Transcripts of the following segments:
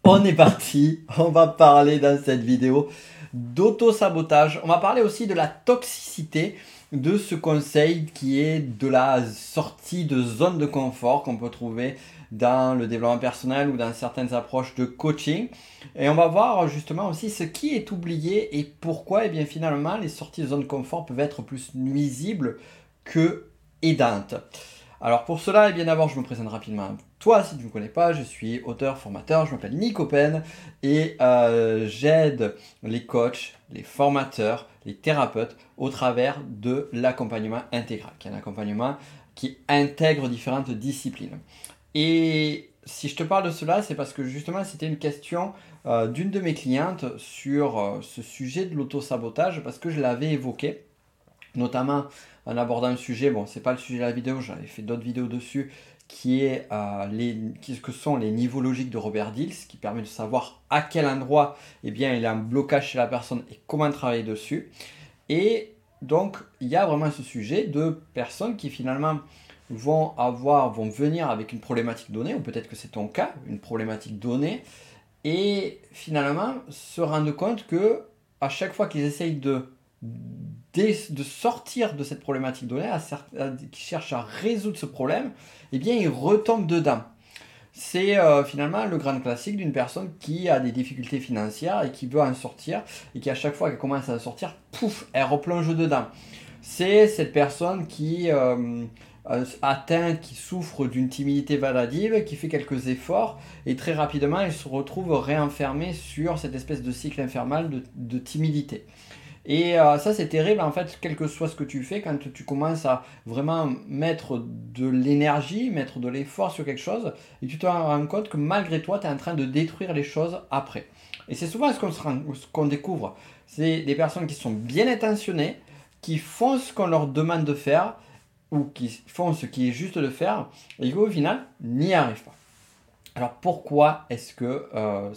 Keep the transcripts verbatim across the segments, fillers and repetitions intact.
On est parti, on va parler dans cette vidéo d'auto-sabotage. On va parler aussi de la toxicité de ce conseil qui est de la sortie de zone de confort qu'on peut trouver dans le développement personnel ou dans certaines approches de coaching. Et on va voir justement aussi ce qui est oublié et pourquoi, et bien finalement, les sorties de zone de confort peuvent être plus nuisibles que aidantes. Alors pour cela, eh bien d'abord je me présente rapidement. Toi, si tu ne me connais pas, je suis auteur, formateur, je m'appelle Nico Pen et euh, j'aide les coachs, les formateurs, les thérapeutes au travers de l'accompagnement intégral, qui est un accompagnement qui intègre différentes disciplines. Et si je te parle de cela, c'est parce que justement c'était une question euh, d'une de mes clientes sur euh, ce sujet de l'auto-sabotage, parce que je l'avais évoqué, notamment en abordant le sujet, bon c'est pas le sujet de la vidéo, j'avais fait d'autres vidéos dessus, qui est euh, les, qu'est-ce que sont les niveaux logiques de Robert Dills, qui permet de savoir à quel endroit eh bien, il y a un blocage chez la personne et comment travailler dessus. Et donc il y a vraiment ce sujet de personnes qui finalement vont avoir, vont venir avec une problématique donnée, ou peut-être que c'est ton cas, une problématique donnée, et finalement se rendre compte que à chaque fois qu'ils essayent de de sortir de cette problématique donnée, qui cherche à résoudre ce problème, eh bien, ils retombent dedans. C'est euh, finalement le grand classique d'une personne qui a des difficultés financières et qui veut en sortir, et qui à chaque fois qu'elle commence à en sortir, pouf, elle replonge dedans. C'est cette personne qui euh, atteint, qui souffre d'une timidité maladive, qui fait quelques efforts, et très rapidement, elle se retrouve réenfermée sur cette espèce de cycle infernal de, de timidité. Et euh, ça c'est terrible en fait, quel que soit ce que tu fais, quand tu commences à vraiment mettre de l'énergie, mettre de l'effort sur quelque chose, et tu te rends compte que malgré toi, tu es en train de détruire les choses après. Et c'est souvent ce qu'on, se rend, ce qu'on découvre. C'est des personnes qui sont bien intentionnées, qui font ce qu'on leur demande de faire, ou qui font ce qui est juste de faire, et qui au final n'y arrivent pas. Alors pourquoi est-ce que euh,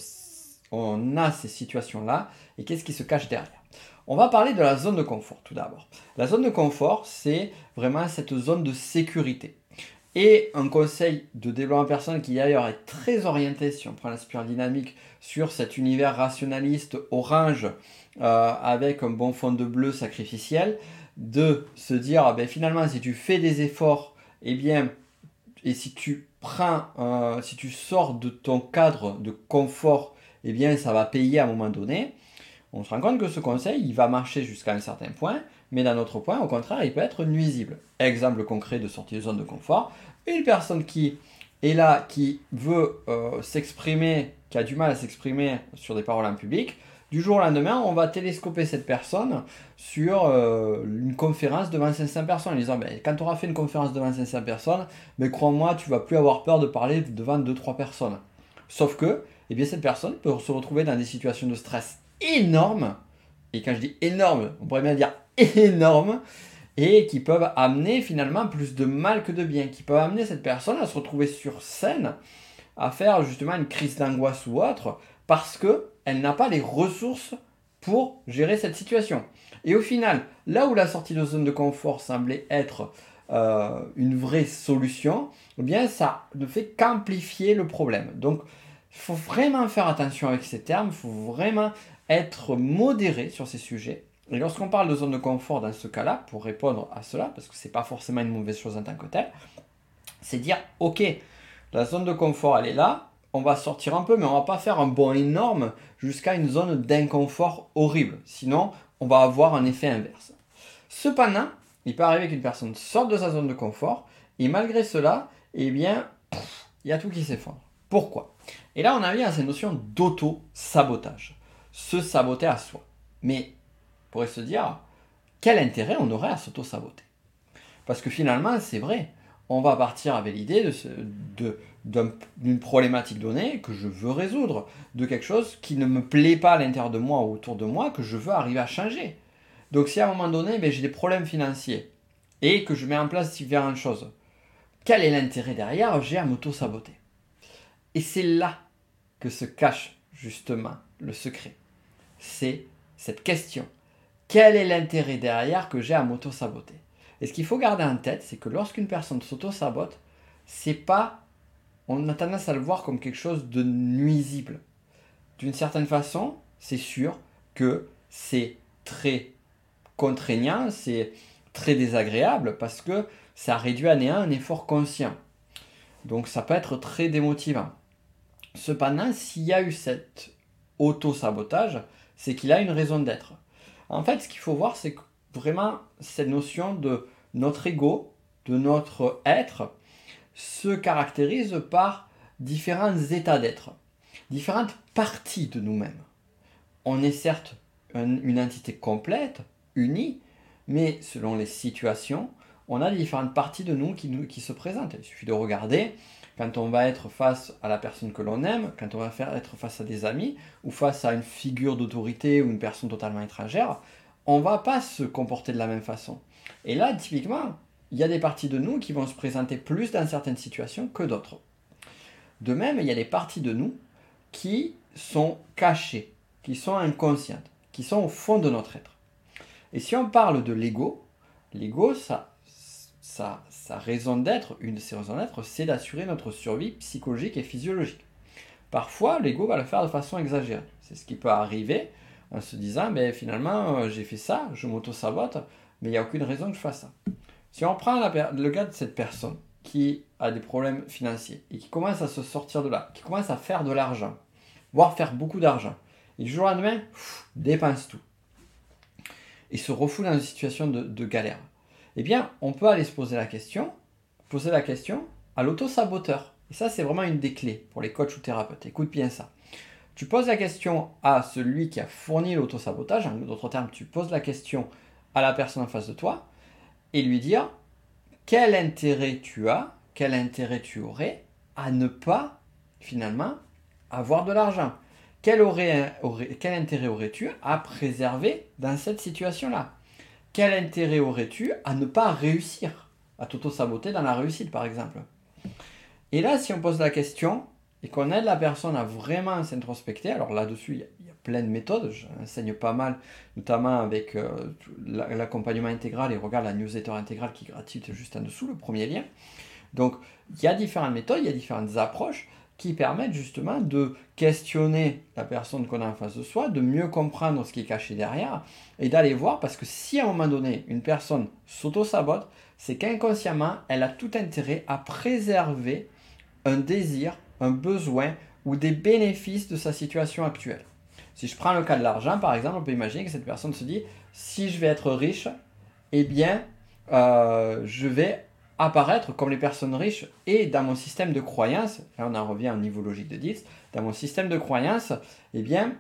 on a ces situations-là, et qu'est-ce qui se cache derrière ? On va parler de la zone de confort tout d'abord. La zone de confort, c'est vraiment cette zone de sécurité. Et un conseil de développement personnel qui d'ailleurs est très orienté, si on prend la spirale dynamique, sur cet univers rationaliste orange euh, avec un bon fond de bleu sacrificiel, de se dire ah ben, finalement si tu fais des efforts, eh bien, et si tu prends, euh, si tu sors de ton cadre de confort, eh bien ça va payer à un moment donné. On se rend compte que ce conseil, il va marcher jusqu'à un certain point, mais d'un autre point, au contraire, il peut être nuisible. Exemple concret de sortie de zone de confort, une personne qui est là, qui veut euh, s'exprimer, qui a du mal à s'exprimer sur des paroles en public, du jour au lendemain, on va télescoper cette personne sur euh, une conférence devant cinq cents personnes, en disant ben, quand tu auras fait une conférence devant cinq cents personnes, ben, crois-moi, tu ne vas plus avoir peur de parler devant deux trois personnes. Sauf que eh bien, cette personne peut se retrouver dans des situations de stress énormes, et quand je dis énorme, on pourrait bien dire énorme, et qui peuvent amener finalement plus de mal que de bien, qui peuvent amener cette personne à se retrouver sur scène, à faire justement une crise d'angoisse ou autre, parce qu'elle n'a pas les ressources pour gérer cette situation. Et au final, là où la sortie de zone de confort semblait être euh, une vraie solution, eh bien ça ne fait qu'amplifier le problème. Donc il faut vraiment faire attention avec ces termes, il faut vraiment être modéré sur ces sujets. Et lorsqu'on parle de zone de confort dans ce cas-là, pour répondre à cela, parce que ce n'est pas forcément une mauvaise chose en tant que telle, c'est dire, ok, la zone de confort, elle est là, on va sortir un peu, mais on ne va pas faire un bond énorme jusqu'à une zone d'inconfort horrible. Sinon, on va avoir un effet inverse. Cependant, il peut arriver qu'une personne sorte de sa zone de confort, et malgré cela, eh bien, il y a tout qui s'effondre. Pourquoi ? Et là, on arrive à cette notion d'auto-sabotage. Se saboter à soi. Mais on pourrait se dire, quel intérêt on aurait à s'auto-saboter ? Parce que finalement, c'est vrai, on va partir avec l'idée de, ce, de, d'un, d'une problématique donnée que je veux résoudre, de quelque chose qui ne me plaît pas à l'intérieur de moi ou autour de moi, que je veux arriver à changer. Donc si à un moment donné, ben, j'ai des problèmes financiers et que je mets en place différentes choses, quel est l'intérêt derrière ? J'ai à m'auto-saboter. Et c'est là que se cache justement le secret. C'est cette question. Quel est l'intérêt derrière que j'ai à m'auto-saboter ? Et ce qu'il faut garder en tête, c'est que lorsqu'une personne s'auto-sabote, c'est pas, on a tendance à le voir comme quelque chose de nuisible. d'une certaine façon, c'est sûr que c'est très contraignant, c'est très désagréable parce que ça réduit à néant un effort conscient. Donc ça peut être très démotivant. Cependant, s'il y a eu cet auto-sabotage, c'est qu'il a une raison d'être. En fait, ce qu'il faut voir, c'est que vraiment cette notion de notre ego, de notre être, se caractérise par différents états d'être, différentes parties de nous-mêmes. On est certes une entité complète, unie, mais selon les situations, on a différentes parties de nous qui, nous qui se présentent. Il suffit de regarder quand on va être face à la personne que l'on aime, quand on va faire être face à des amis, ou face à une figure d'autorité ou une personne totalement étrangère, on ne va pas se comporter de la même façon. Et là, typiquement, il y a des parties de nous qui vont se présenter plus dans certaines situations que d'autres. De même, il y a des parties de nous qui sont cachées, qui sont inconscientes, qui sont au fond de notre être. Et si on parle de l'ego, l'ego, ça, ça, sa raison d'être, une de ses raisons d'être, c'est d'assurer notre survie psychologique et physiologique. Parfois, l'ego va le faire de façon exagérée. C'est ce qui peut arriver en se disant, ben, finalement, euh, j'ai fait ça, je m'auto-sabote, mais il n'y a aucune raison que je fasse ça. Si on prend la, le cas de cette personne qui a des problèmes financiers et qui commence à se sortir de là, qui commence à faire de l'argent, voire faire beaucoup d'argent, et du jour au lendemain, pff, dépense tout, et se refoule dans une situation de, de galère, eh bien, on peut aller se poser la question, poser la question à l'auto-saboteur. Et ça, c'est vraiment une des clés pour les coachs ou thérapeutes. Écoute bien ça. Tu poses la question à celui qui a fourni l'auto-sabotage, en d'autres termes, tu poses la question à la personne en face de toi, et lui dire quel intérêt tu as, quel intérêt tu aurais à ne pas, finalement, avoir de l'argent. Quel, aurait, aurait, quel intérêt aurais-tu à préserver dans cette situation-là? Quel intérêt aurais-tu à ne pas réussir, à t'auto-saboter dans la réussite, par exemple? Et là, si on pose la question et qu'on aide la personne à vraiment s'introspecter, alors là-dessus, il y, a, il y a plein de méthodes, j'enseigne pas mal, notamment avec euh, l'accompagnement intégral, et regarde la newsletter intégrale qui est gratuite juste en dessous, le premier lien. Donc, il y a différentes méthodes, il y a différentes approches qui permettent justement de questionner la personne qu'on a en face de soi, de mieux comprendre ce qui est caché derrière, et d'aller voir, parce que si à un moment donné, une personne s'auto-sabote, c'est qu'inconsciemment, elle a tout intérêt à préserver un désir, un besoin ou des bénéfices de sa situation actuelle. Si je prends le cas de l'argent, par exemple, on peut imaginer que cette personne se dit, si je vais être riche, eh bien, euh, je vais apparaître comme les personnes riches, et dans mon système de croyance, là on en revient au niveau logique de dix, dans mon système de croyance, eh bien,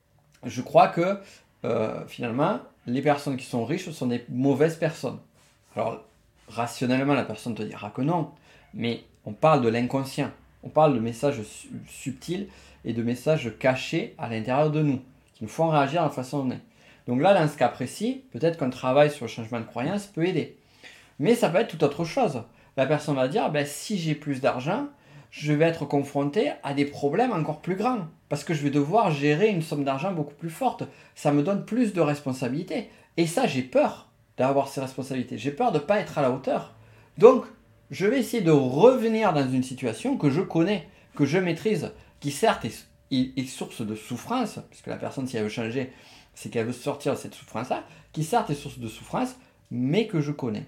je crois que euh, finalement, les personnes qui sont riches sont des mauvaises personnes. Alors, rationnellement, la personne te dira que non, mais on parle de l'inconscient, on parle de messages su- subtils et de messages cachés à l'intérieur de nous, qui nous font réagir de la façon dont on est. Donc là, dans ce cas précis, peut-être qu'un travail sur le changement de croyance peut aider. Mais ça peut être tout autre chose. La personne va dire, ben, si j'ai plus d'argent, je vais être confronté à des problèmes encore plus grands. Parce que je vais devoir gérer une somme d'argent beaucoup plus forte. Ça me donne plus de responsabilités. Et ça, j'ai peur d'avoir ces responsabilités. J'ai peur de ne pas être à la hauteur. Donc, je vais essayer de revenir dans une situation que je connais, que je maîtrise, qui certes est, est, est source de souffrance, puisque la personne, si elle veut changer, c'est qu'elle veut sortir de cette souffrance-là, qui certes est source de souffrance, mais que je connais.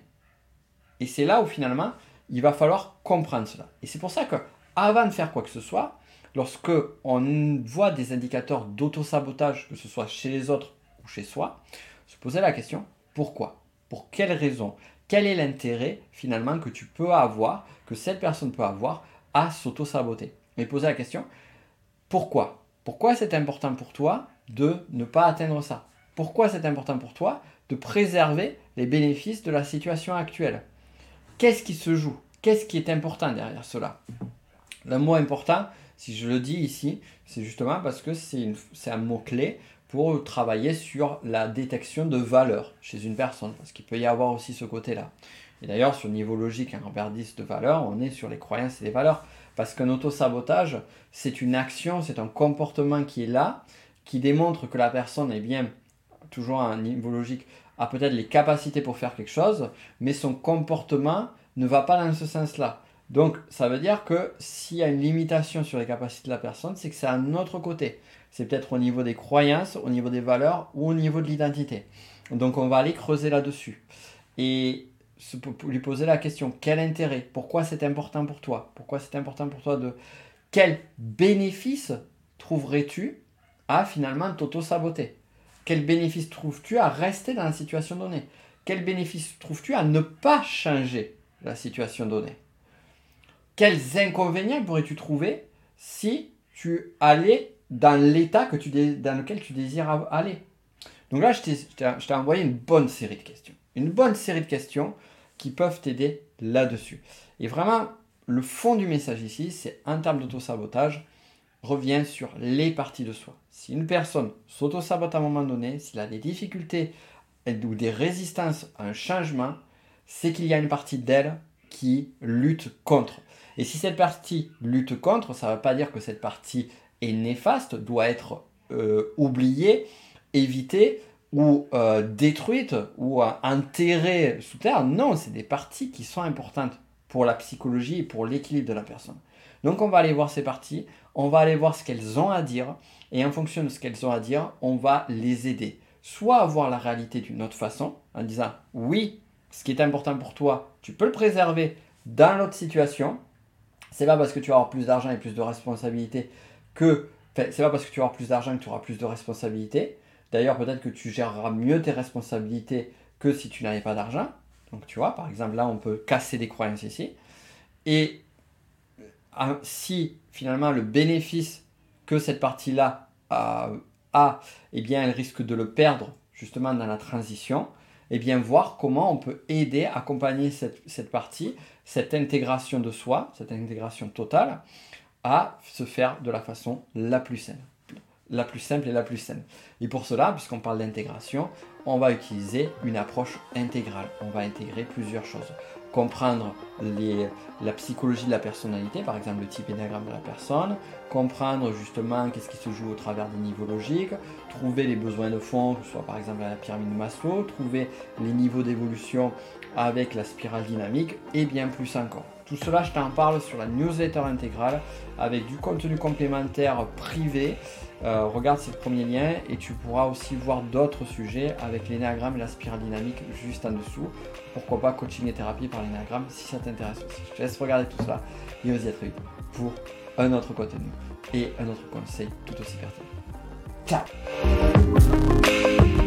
Et c'est là où finalement, il va falloir comprendre cela. Et c'est pour ça qu'avant de faire quoi que ce soit, lorsque on voit des indicateurs d'auto-sabotage, que ce soit chez les autres ou chez soi, se poser la question, pourquoi? Pour quelle raison? Quel est l'intérêt finalement que tu peux avoir, que cette personne peut avoir à s'auto-saboter? Et poser la question, pourquoi? Pourquoi c'est important pour toi de ne pas atteindre ça? Pourquoi c'est important pour toi de préserver les bénéfices de la situation actuelle? Qu'est-ce qui se joue? Qu'est-ce qui est important derrière cela? Le mot important, si je le dis ici, c'est justement parce que c'est, une, c'est un mot-clé pour travailler sur la détection de valeur chez une personne, parce qu'il peut y avoir aussi ce côté-là. Et d'ailleurs, sur le niveau logique, un repère dix de valeur, on est sur les croyances et les valeurs, parce qu'un auto-sabotage, c'est une action, c'est un comportement qui est là, qui démontre que la personne est bien, toujours à un niveau logique, a peut-être les capacités pour faire quelque chose, mais son comportement ne va pas dans ce sens-là. Donc, ça veut dire que s'il y a une limitation sur les capacités de la personne, c'est que c'est à un autre côté. C'est peut-être au niveau des croyances, au niveau des valeurs ou au niveau de l'identité. Donc, on va aller creuser là-dessus. Et se, lui poser la question, quel intérêt? Pourquoi c'est important pour toi? Pourquoi c'est important pour toi de... Quel bénéfice trouverais-tu à finalement t'auto-saboter? Quel bénéfice trouves-tu à rester dans la situation donnée? Quel bénéfice trouves-tu à ne pas changer la situation donnée? Quels inconvénients pourrais-tu trouver si tu allais dans l'état que tu dé... dans lequel tu désires aller? Donc là, je t'ai, je t'ai envoyé une bonne série de questions. Une bonne série de questions qui peuvent t'aider là-dessus. Et vraiment, le fond du message ici, c'est en termes d'auto-sabotage, revient sur les parties de soi. Si une personne s'auto-sabote à un moment donné, s'il a des difficultés ou des résistances à un changement, c'est qu'il y a une partie d'elle qui lutte contre. Et si cette partie lutte contre, ça ne veut pas dire que cette partie est néfaste, doit être euh, oubliée, évitée ou euh, détruite ou euh, enterrée sous terre. Non, c'est des parties qui sont importantes pour la psychologie et pour l'équilibre de la personne. Donc on va aller voir ces parties, on va aller voir ce qu'elles ont à dire et en fonction de ce qu'elles ont à dire, on va les aider. Soit à voir la réalité d'une autre façon, en disant oui, ce qui est important pour toi, tu peux le préserver dans l'autre situation. C'est pas parce que tu vas avoir plus d'argent et plus de responsabilités que... Enfin, c'est pas parce que tu vas avoir plus d'argent que tu auras plus de responsabilités. D'ailleurs, peut-être que tu géreras mieux tes responsabilités que si tu n'avais pas d'argent. Donc, tu vois, par exemple, là, on peut casser des croyances ici. Et si, finalement, le bénéfice que cette partie-là a, a, eh bien, elle risque de le perdre, justement, dans la transition, eh bien, voir comment on peut aider, accompagner cette, cette partie, cette intégration de soi, cette intégration totale, à se faire de la façon la plus simple. La plus simple et la plus saine. Et pour cela, puisqu'on parle d'intégration, on va utiliser une approche intégrale. On va intégrer plusieurs choses. Comprendre les, la psychologie de la personnalité, par exemple le type énagramme de la personne, comprendre justement qu'est-ce qui se joue au travers des niveaux logiques, trouver les besoins de fond, que ce soit par exemple à la pyramide de Maslow, trouver les niveaux d'évolution avec la spirale dynamique et bien plus encore. Tout cela, je t'en parle sur la newsletter intégrale avec du contenu complémentaire privé. Euh, regarde ces premiers liens et tu pourras aussi voir d'autres sujets avec l'énagramme et la spirale dynamique juste en dessous. Pourquoi pas coaching et thérapie par l'énagramme si ça t'intéresse aussi. Je te laisse regarder tout ça et on se dit à très vite pour un autre contenu et un autre conseil tout aussi pertinent. Ciao!